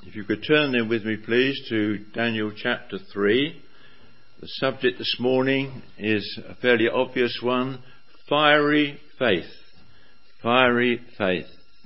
If you could turn then with me, please, to Daniel chapter 3. The subject this morning is a fairly obvious one: fiery faith. Fiery faith.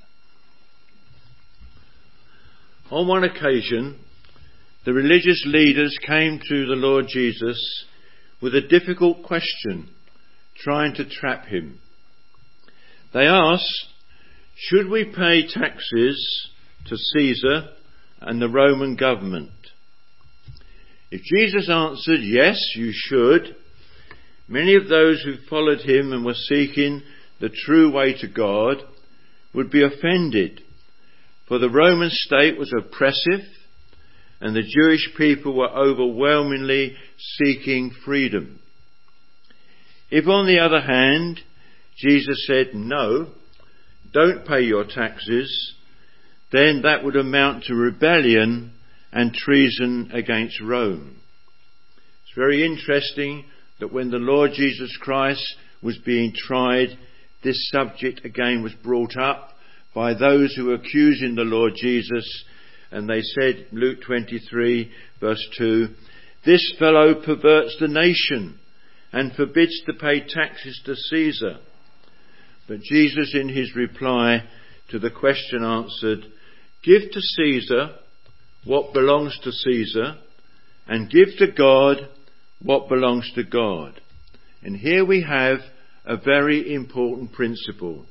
On one occasion, the religious leaders came to the Lord Jesus with a difficult question, trying to trap him. They asked, "Should we pay taxes to Caesar and the Roman government?" If Jesus answered, "Yes, you should," many of those who followed him and were seeking the true way to God would be offended, for the Roman state was oppressive and the Jewish people were overwhelmingly seeking freedom. If, on the other hand, Jesus said, "No, don't pay your taxes," then that would amount to rebellion and treason against Rome. It's very interesting that when the Lord Jesus Christ was being tried, this subject again was brought up by those who were accusing the Lord Jesus, and they said, Luke 23 verse 2, "This fellow perverts the nation and forbids to pay taxes to Caesar." But Jesus, in his reply to the question, answered, "Give to Caesar what belongs to Caesar, and give to God what belongs to God." And here we have a very important principle.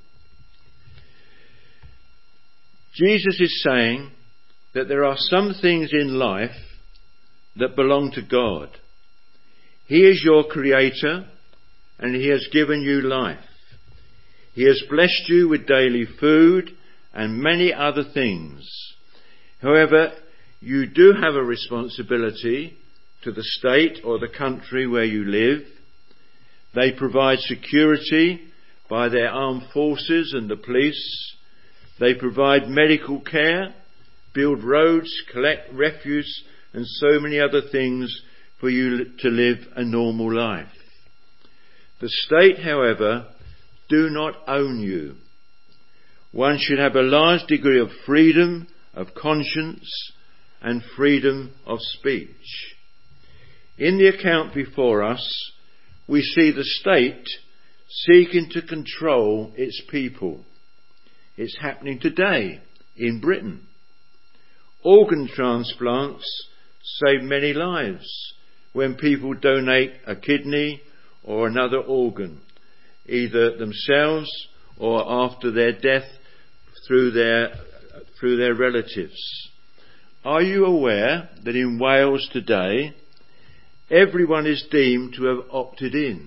Jesus is saying that there are some things in life that belong to God. He is your creator, and he has given you life. He has blessed you with daily food and many other things. However, you do have a responsibility to the state or the country where you live. They provide security by their armed forces and the police. They provide medical care, build roads, collect refuse, and so many other things for you to live a normal life. The state, however, do not own you. One should have a large degree of freedom of conscience and freedom of speech. In the account before us, we see the state seeking to control its people. It's happening today in Britain. Organ transplants save many lives when people donate a kidney or another organ, either themselves or after their death through their relatives. Are you aware that in Wales today, everyone is deemed to have opted in?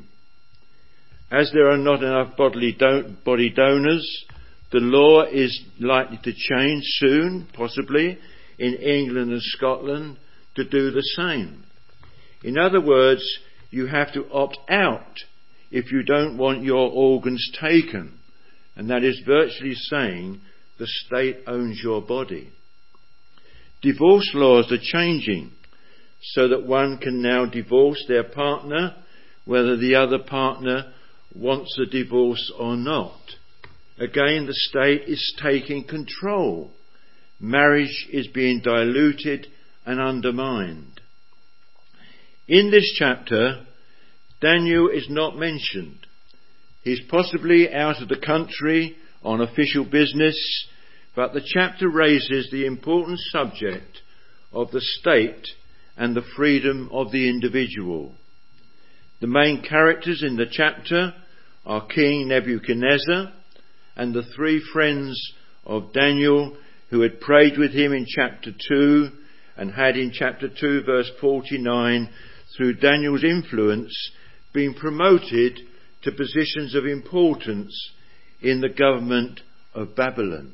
As there are not enough body donors, the law is likely to change soon, possibly in England and Scotland, to do the same. In other words, you have to opt out if you don't want your organs taken. And that is virtually saying the state owns your body. Divorce laws are changing so that one can now divorce their partner whether the other partner wants a divorce or not. Again, the state is taking control. Marriage is being diluted and undermined. In this chapter, Daniel is not mentioned. He's possibly out of the country on official business, but the chapter raises the important subject of the state and the freedom of the individual. The main characters in the chapter are King Nebuchadnezzar and the three friends of Daniel who had prayed with him in chapter 2 and had in chapter 2 verse 49, through Daniel's influence, been promoted to positions of importance in the government of Babylon.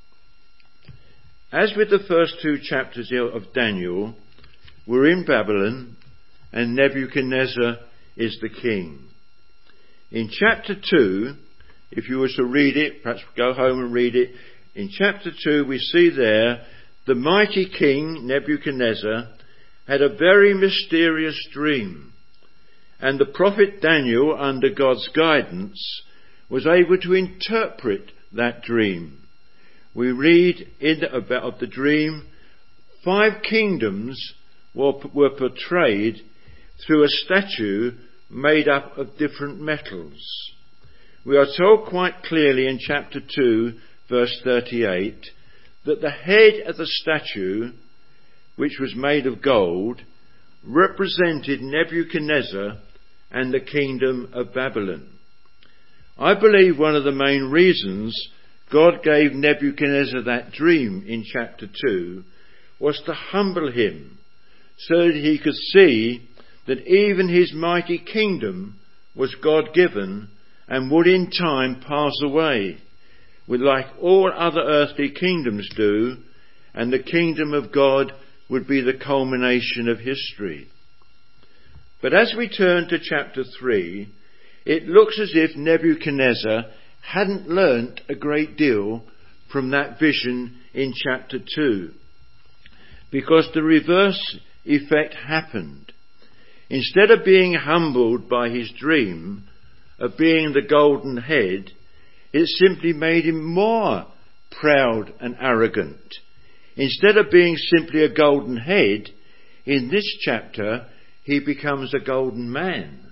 As with the first two chapters of Daniel, we're in Babylon and Nebuchadnezzar is the king. In chapter 2, if you were to read it, perhaps go home and read it, in chapter 2 we see there the mighty king Nebuchadnezzar had a very mysterious dream, and the prophet Daniel, under God's guidance, was able to interpret that dream. We read of the dream 5 kingdoms were portrayed through a statue made up of different metals. We are told quite clearly in chapter 2, verse 38, that the head of the statue, which was made of gold, represented Nebuchadnezzar and the kingdom of Babylon. I believe one of the main reasons God gave Nebuchadnezzar that dream in chapter 2 was to humble him, so that he could see that even his mighty kingdom was God-given and would in time pass away, like all other earthly kingdoms do, and the kingdom of God would be the culmination of history. But as we turn to chapter 3, it looks as if Nebuchadnezzar hadn't learnt a great deal from that vision in chapter 2, because the reverse effect happened. Instead of being humbled by his dream of being the golden head, it simply made him more proud and arrogant. Instead of being simply a golden head, in this chapter he becomes a golden man.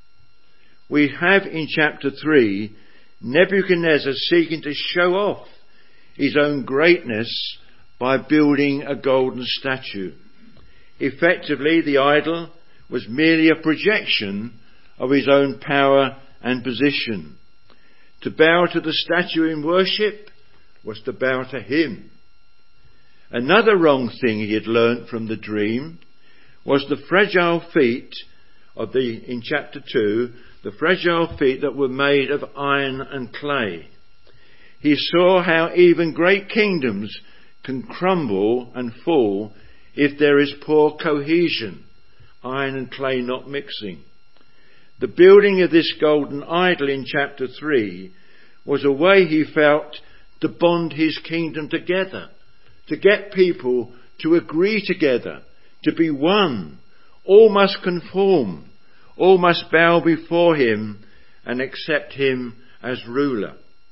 We have in chapter 3 Nebuchadnezzar seeking to show off his own greatness by building a golden statue. Effectively, the idol was merely a projection of his own power and position. To bow to the statue in worship was to bow to him. Another wrong thing he had learnt from the dream was the fragile feet in chapter 2, the fragile feet that were made of iron and clay. He saw how even great kingdoms can crumble and fall if there is poor cohesion, iron and clay not mixing. The building of this golden idol in chapter 3 was a way he felt to bond his kingdom together, to get people to agree together, to be one. All must conform. All must bow before him and accept him as ruler.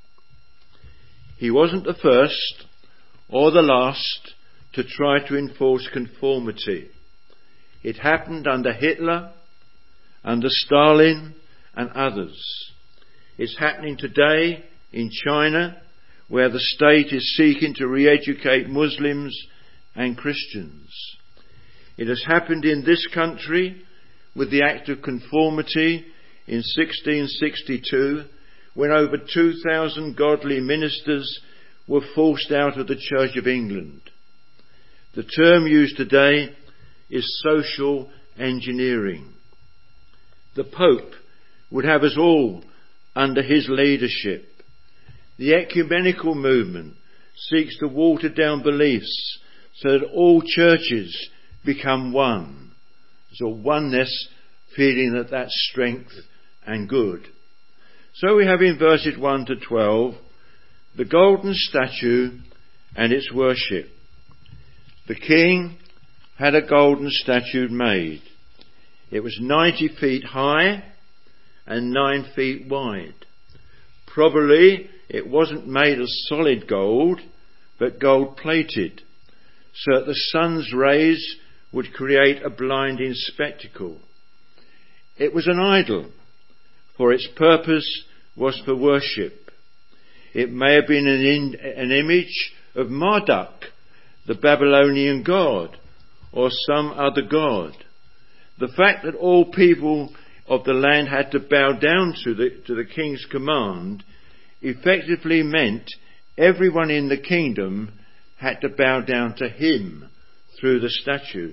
He wasn't the first or the last to try to enforce conformity. It happened under Hitler, under Stalin and others. It's happening today in China, where the state is seeking to re-educate Muslims and Christians. It has happened in this country with the Act of Conformity in 1662, when over 2,000 godly ministers were forced out of the Church of England. The term used today is social engineering. The Pope would have us all under his leadership. The ecumenical movement seeks to water down beliefs so that all churches become one. So oneness, feeling that's strength and good. So we have in verses 1 to 12 the golden statue and its worship. The king had a golden statue made. It was 90 feet high and 9 feet wide. Probably it wasn't made of solid gold, but gold plated, so that the sun's rays would create a blinding spectacle. It was an idol, for its purpose was for worship. It may have been an image of Marduk, the Babylonian god, or some other god. The fact that all people of the land had to bow down to the king's command effectively meant everyone in the kingdom had to bow down to him through the statue.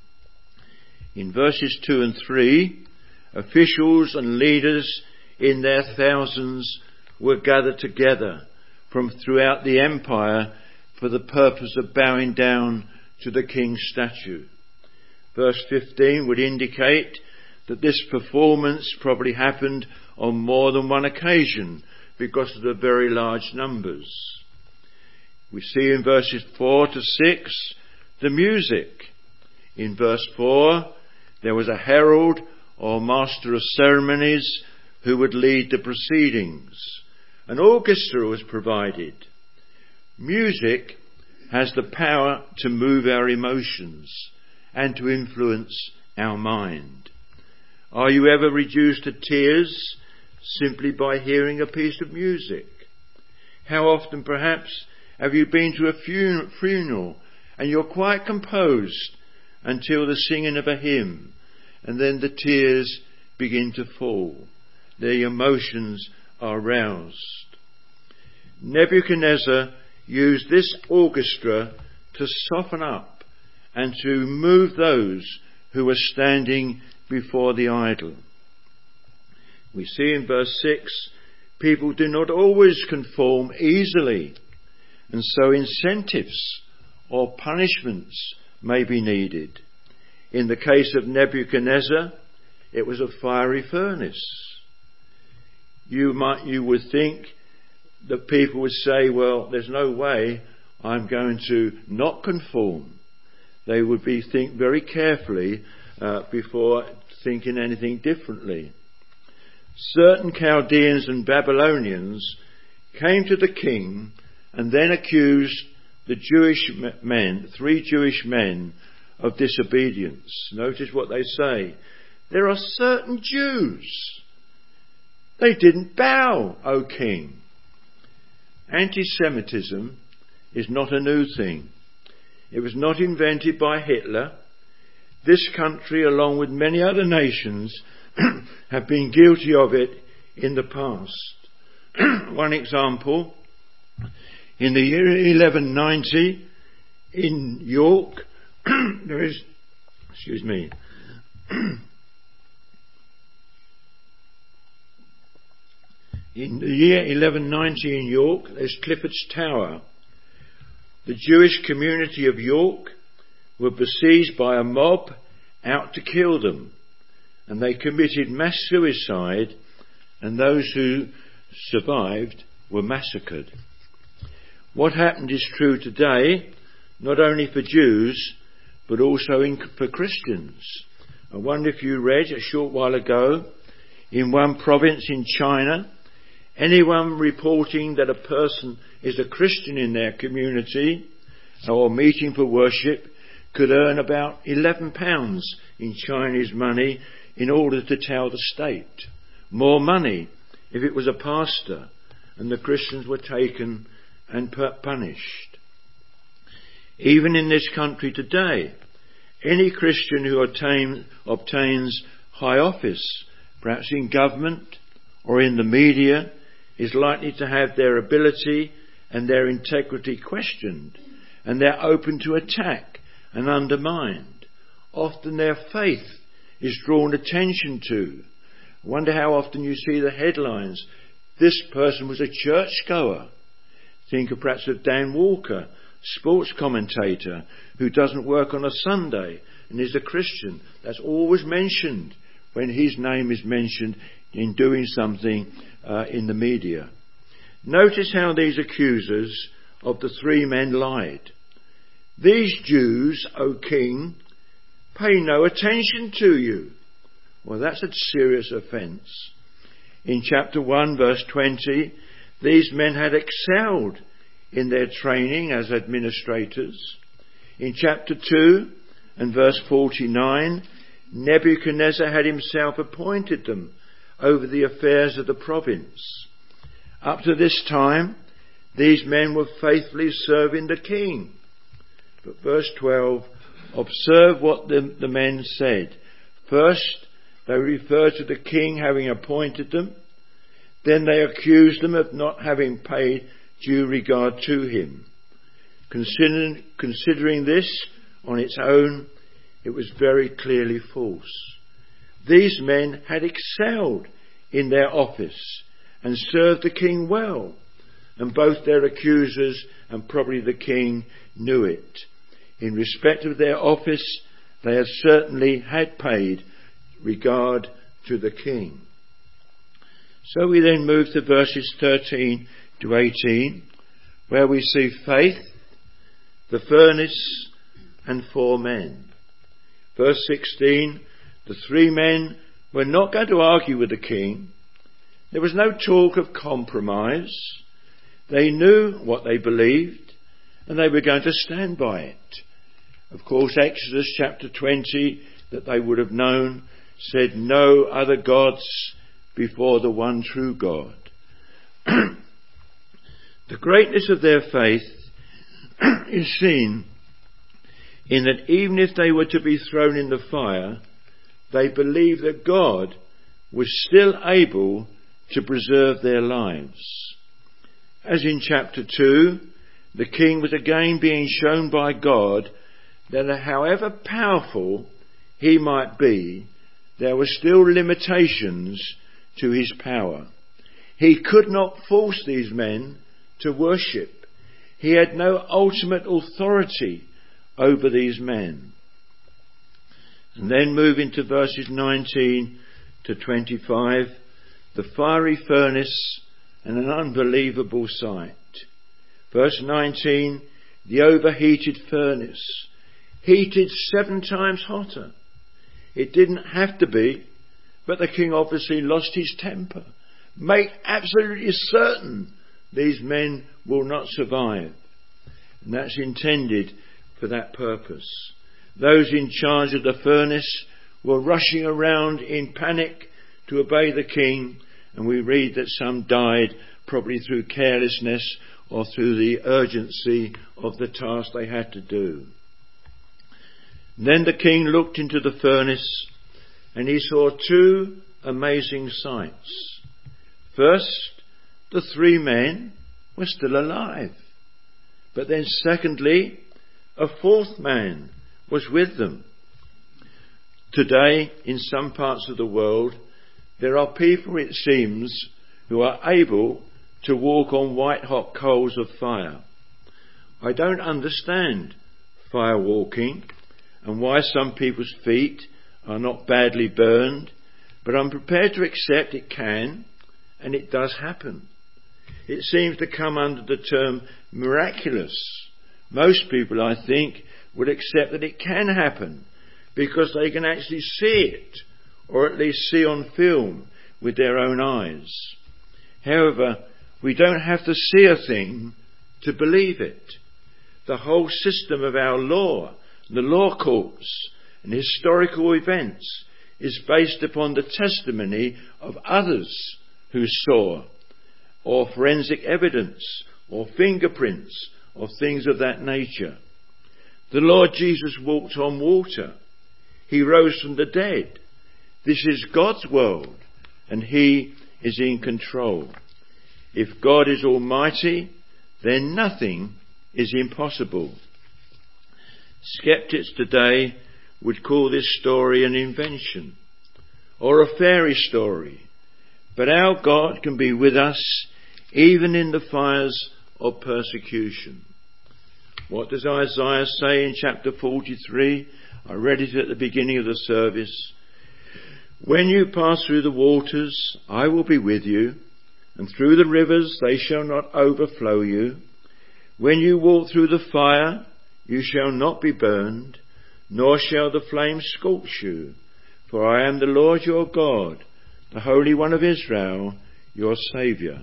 In verses 2 and 3, officials and leaders in their thousands were gathered together from throughout the empire for the purpose of bowing down to the king's statue. Verse 15 would indicate that this performance probably happened on more than one occasion because of the very large numbers. We see in verses 4 to 6 the music. In verse 4, there was a herald or master of ceremonies who would lead the proceedings. An orchestra was provided. Music has the power to move our emotions and to influence our mind. Are you ever reduced to tears simply by hearing a piece of music? How often perhaps have you been to a funeral and you're quite composed until the singing of a hymn, and then the tears begin to fall. The emotions are roused. Nebuchadnezzar used this orchestra to soften up and to move those who were standing before the idol. We see in verse 6, people do not always conform easily, and so incentives or punishments may be needed. In the case of Nebuchadnezzar, it was a fiery furnace. You would think that people would say, well, there's no way I'm going to not conform. They would think very carefully before thinking anything differently. Certain Chaldeans and Babylonians came to the king and then accused the three Jewish men of disobedience. Notice what they say. There are certain Jews. They didn't bow, O king. Anti-Semitism is not a new thing. It was not invented by Hitler. This country, along with many other nations, have been guilty of it in the past. One example, in the year 1190 in York, in the year 1190 in York, there's Clifford's Tower. The Jewish community of York were besieged by a mob out to kill them, and they committed mass suicide, and those who survived were massacred. What happened is true today, not only for Jews, but also for Christians. I wonder if you read a short while ago, in one province in China, anyone reporting that a person is a Christian in their community or meeting for worship could earn about £11 in Chinese money in order to tell the state. More money if it was a pastor and the Christians were taken and punished. Even in this country today, any Christian who obtains high office, perhaps in government or in the media, is likely to have their ability and their integrity questioned, and they're open to attack and undermined. Often their faith is drawn attention to. I wonder how often you see the headlines, this person was a churchgoer. Think of perhaps of Dan Walker, sports commentator, who doesn't work on a Sunday and is a Christian. That's always mentioned when his name is mentioned in doing something in the media. Notice how these accusers of the three men lied. These Jews, O king, pay no attention to you. Well, that's a serious offence. In chapter 1, verse 20, these men had excelled in their training as administrators. In chapter 2 and verse 49, Nebuchadnezzar had himself appointed them over the affairs of the province. Up to this time, these men were faithfully serving the king. But verse 12, observe what the men said. First, they refer to the king having appointed them. Then they accused them of not having paid due regard to him. Considering this on its own, it was very clearly false. These men had excelled in their office and served the king well, and both their accusers and probably the king knew it. In respect of their office, they had certainly had paid regard to the king. So we then move to verses 13 to 18, where we see faith, the furnace, and 4 men. Verse 16, the 3 men were not going to argue with the king. There was no talk of compromise. They knew what they believed, and they were going to stand by it. Of course, Exodus chapter 20, that they would have known, said, "No other gods before the one true God." The greatness of their faith is seen in that even if they were to be thrown in the fire, they believed that God was still able to preserve their lives. As in chapter 2, the king was again being shown by God that however powerful he might be, there were still limitations to his power. He could not force these men to worship. He had no ultimate authority over these men. And then moving to verses 19 to 25, the fiery furnace and an unbelievable sight. Verse 19, the overheated furnace, heated 7 times hotter. It didn't have to be, but the king obviously lost his temper. Make absolutely certain these men will not survive. And that's intended for that purpose. Those in charge of the furnace were rushing around in panic to obey the king, and we read that some died probably through carelessness or through the urgency of the task they had to do. Then the king looked into the furnace and he saw 2 amazing sights. First, the 3 men were still alive. But then secondly, a 4th man was with them. Today, in some parts of the world, there are people, it seems, who are able to walk on white-hot coals of fire. I don't understand fire walking and why some people's feet are not badly burned, but I'm prepared to accept it can, and it does happen. It seems to come under the term miraculous. Most people, I think, would accept that it can happen because they can actually see it, or at least see on film with their own eyes. However, we don't have to see a thing to believe it. The whole system of our law, the law courts and historical events is based upon the testimony of others who saw, or forensic evidence, or fingerprints, or things of that nature. The Lord Jesus walked on water. He rose from the dead. This is God's world, and He is in control. If God is almighty, then nothing is impossible. Skeptics today would call this story an invention or a fairy story, but our God can be with us even in the fires of persecution. What does Isaiah say in chapter 43? I read it at the beginning of the service. When you pass through the waters, I will be with you, and through the rivers they shall not overflow you. When you walk through the fire, you shall not be burned, nor shall the flames scorch you. For I am the Lord your God, the Holy One of Israel, your Saviour.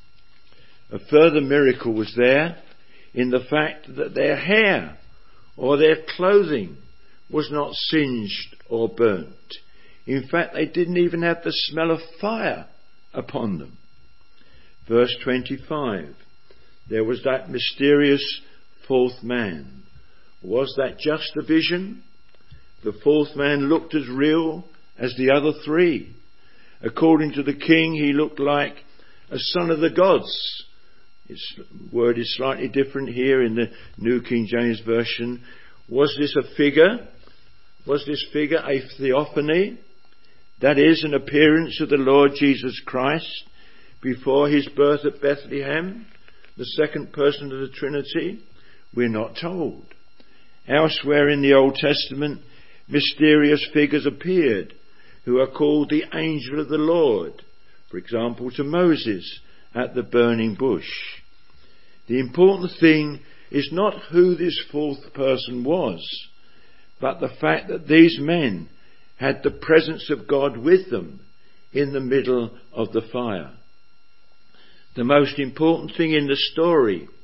A further miracle was there in the fact that their hair or their clothing was not singed or burnt. In fact, they didn't even have the smell of fire upon them. Verse 25. There was that mysterious 4th man. Was that just a vision? The 4th man looked as real as the other 3. According to the king, he looked like a son of the gods. Its word is slightly different here in the New King James Version. Was this a figure? Was this figure a theophany? That is, an appearance of the Lord Jesus Christ before his birth at Bethlehem, the second person of the Trinity? We're not told. Elsewhere in the Old Testament, mysterious figures appeared who are called the angel of the Lord, for example to Moses at the burning bush. The important thing is not who this 4th person was, but the fact that these men had the presence of God with them in the middle of the fire. The most important thing in the story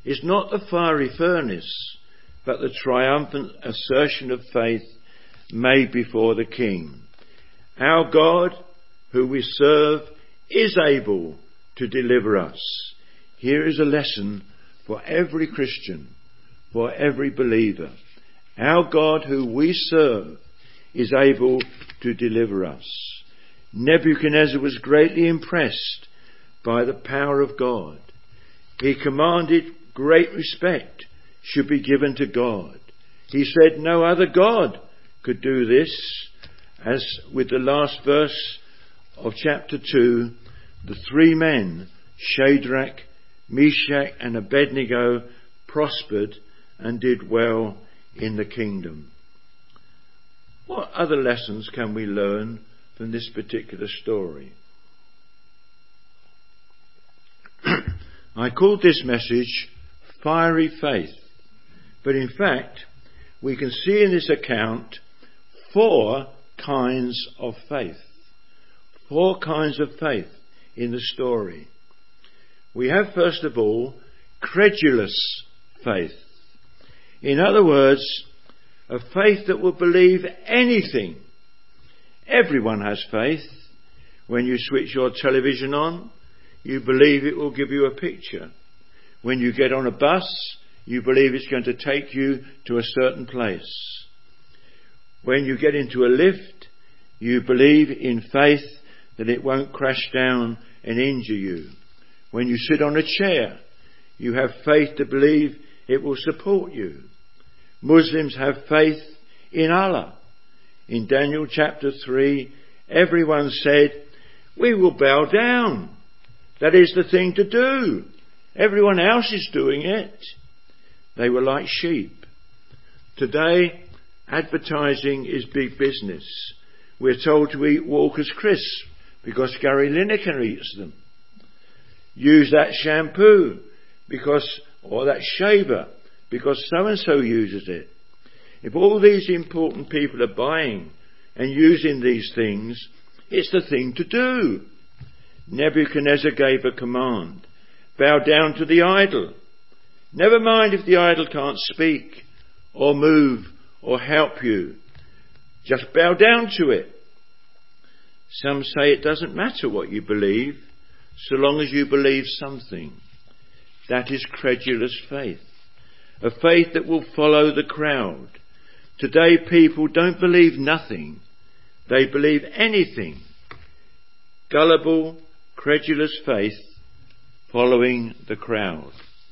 is not the fiery furnace, but the triumphant assertion of faith made before the King. Our God, who we serve, is able to deliver us. Here is a lesson for every Christian, for every believer. Our God, who we serve, is able to deliver us. Nebuchadnezzar was greatly impressed by the power of God. He commanded great respect should be given to God. He said no other God could do this, as with the last verse of chapter 2, the three men, Shadrach, Meshach and Abednego, prospered and did well in the kingdom. What other lessons can we learn from this particular story? I called this message Fiery Faith, but in fact we can see in this account 4 kinds of faith. 4 kinds of faith in the story. We have first of all credulous faith. In other words, a faith that will believe anything. Everyone has faith. When you switch your television on, you believe it will give you a picture. When you get on a bus, you believe it's going to take you to a certain place. When you get into a lift, you believe in faith that it won't crash down and injure you. When you sit on a chair, you have faith to believe it will support you. Muslims have faith in Allah. In Daniel chapter 3, everyone said, "We will bow down. That is the thing to do. Everyone else is doing it." They were like sheep. Today, advertising is big business. We're told to eat Walker's crisps because Gary Lineker eats them. Use that shampoo or that shaver because so-and-so uses it. If all these important people are buying and using these things, it's the thing to do. Nebuchadnezzar gave a command. Bow down to the idol. Never mind if the idol can't speak or move or help you. Just bow down to it. Some say it doesn't matter what you believe, so long as you believe something. That is credulous faith. A faith that will follow the crowd. Today people don't believe nothing. They believe anything. Gullible, credulous faith following the crowd.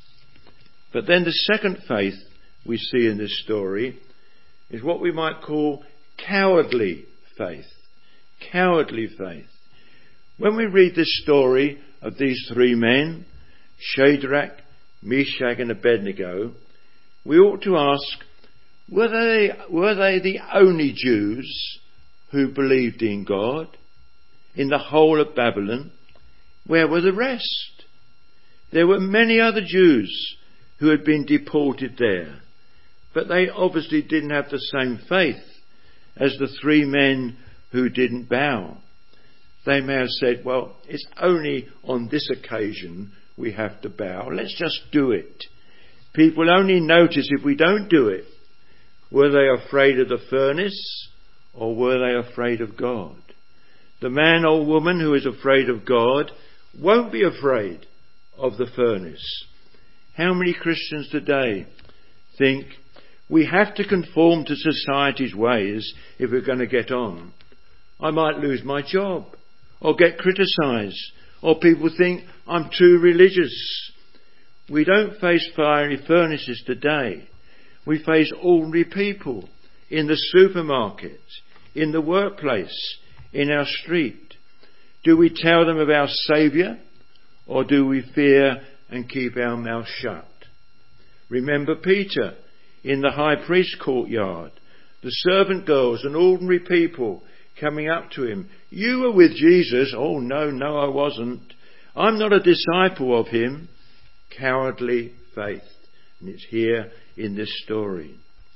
But then the second faith we see in this story is what we might call cowardly faith. Cowardly faith. When we read this story of these 3 men, Shadrach, Meshach and Abednego, we ought to ask, were they the only Jews who believed in God in the whole of Babylon? Where were the rest? There were many other Jews who had been deported there, but they obviously didn't have the same faith as the 3 men who didn't bow. They may have said, well, it's only on this occasion we have to bow. Let's just do it. People only notice if we don't do it. Were they afraid of the furnace or were they afraid of God? The man or woman who is afraid of God won't be afraid of the furnace. How many Christians today think we have to conform to society's ways if we're going to get on? I might lose my job or get criticised, or people think I'm too religious. We don't face fiery furnaces today. We face ordinary people in the supermarket, in the workplace, in our street. Do we tell them of our Saviour, or do we fear and keep our mouth shut? Remember Peter in the high priest's courtyard, the servant girls and ordinary people coming up to him. You were with Jesus. Oh, no, I wasn't. I'm not a disciple of him. Cowardly faith. And it's here in this story.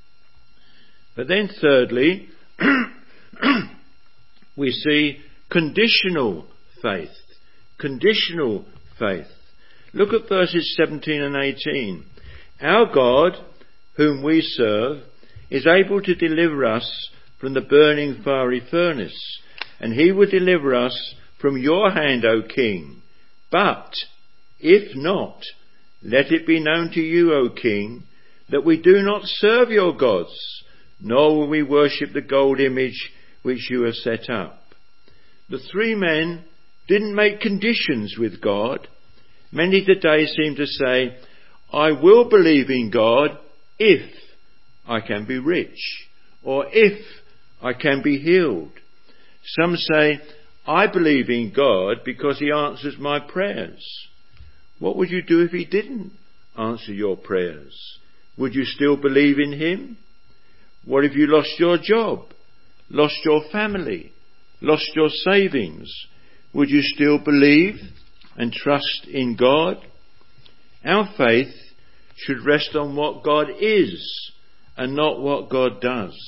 But then thirdly, we see conditional faith. Conditional faith. Look at verses 17 and 18. Our God, whom we serve, is able to deliver us from the burning fiery furnace, and he will deliver us from your hand, O King. But if not, let it be known to you, O King, that we do not serve your gods, nor will we worship the gold image which you have set up. The three men didn't make conditions with God. Many today seem to say, I will believe in God if I can be rich, or if I can be healed. Some say, I believe in God because he answers my prayers. What would you do if he didn't answer your prayers? Would you still believe in him? What if you lost your job, lost your family, lost your savings? Would you still believe and trust in God? Our faith should rest on what God is and not what God does.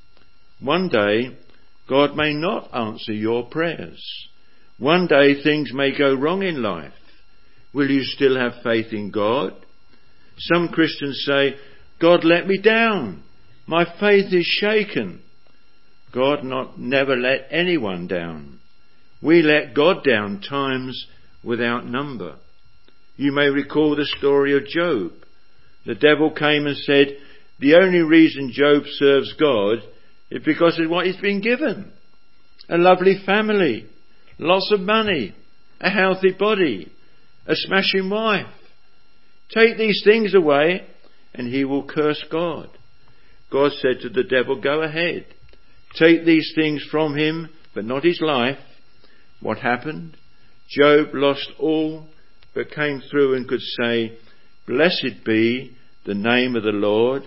One day, God may not answer your prayers. One day, things may go wrong in life. Will you still have faith in God? Some Christians say, God let me down. My faith is shaken. God never let anyone down. We let God down times without number. You may recall the story of Job. The devil came and said, the only reason Job serves God is because of what he's been given. A lovely family, lots of money, a healthy body, a smashing wife. Take these things away and he will curse God. God said to the devil, go ahead. Take these things from him, but not his life. What happened? Job lost all, but came through and could say, blessed be the name of the Lord.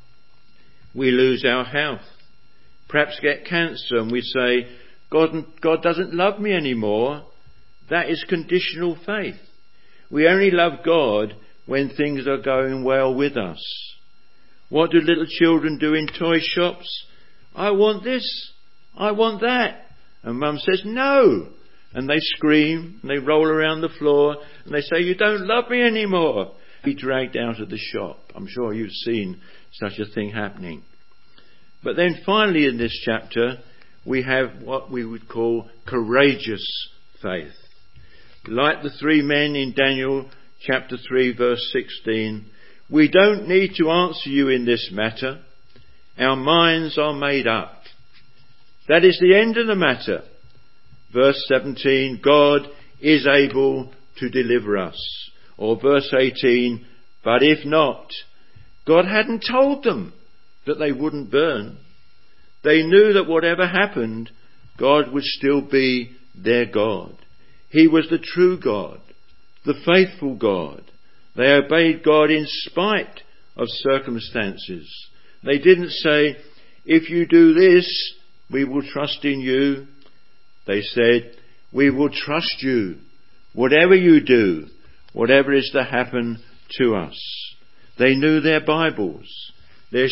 We lose our health, perhaps get cancer, and we say, God doesn't love me anymore. That is conditional faith. We only love God when things are going well with us. What do little children do in toy shops? I want this, I want that. And Mum says, no. And they scream, and they roll around the floor, and they say, you don't love me anymore. Be dragged out of the shop. I'm sure you've seen such a thing happening. But then finally in this chapter, we have what we would call courageous faith. Like the three men in Daniel chapter 3 verse 16, we don't need to answer you in this matter. Our minds are made up. That is the end of the matter. Verse 17, God is able to deliver us. Or verse 18, but if not, God hadn't told them that they wouldn't burn. They knew that whatever happened, God would still be their God. He was the true God, the faithful God. They obeyed God in spite of circumstances. They didn't say, if you do this, we will trust in you. They said, we will trust you. Whatever you do, whatever is to happen to us. They knew their Bibles. There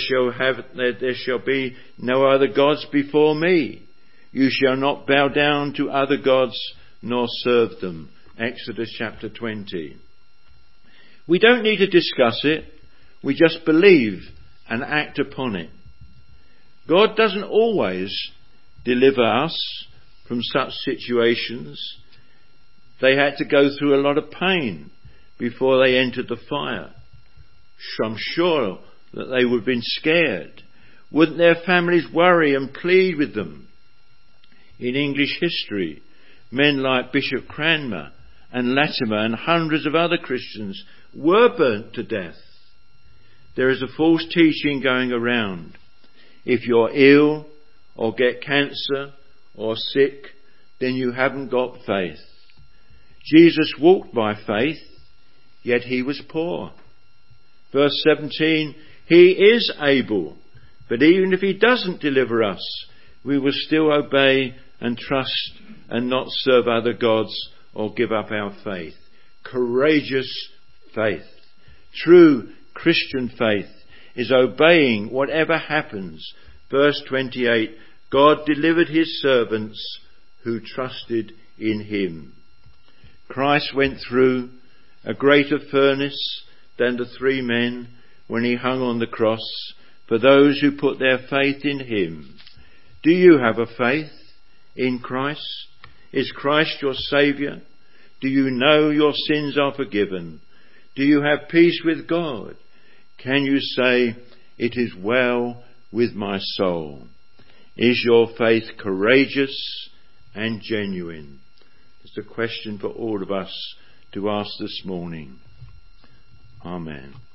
shall be no other gods before me. You shall not bow down to other gods nor serve them. Exodus chapter 20. We don't need to discuss it. We just believe and act upon it. God doesn't always deliver us from such situations. They had to go through a lot of pain before they entered the fire. I'm sure that they would have been scared. Wouldn't their families worry and plead with them? In English history, men like Bishop Cranmer and Latimer and hundreds of other Christians were burnt to death. There is a false teaching going around. If you're ill or get cancer or sick, then you haven't got faith. Jesus walked by faith, yet he was poor. Verse 17, he is able, but even if he doesn't deliver us, we will still obey and trust and not serve other gods or give up our faith. Courageous faith. True Christian faith is obeying whatever happens. Verse 28, God delivered his servants who trusted in him. Christ went through a greater furnace than the 3 men when he hung on the cross for those who put their faith in him. Do you have a faith in Christ? Is Christ your Saviour? Do you know your sins are forgiven? Do you have peace with God? Can you say, "It is well with my soul"? Is your faith courageous and genuine? It's a question for all of us to ask this morning. Amen.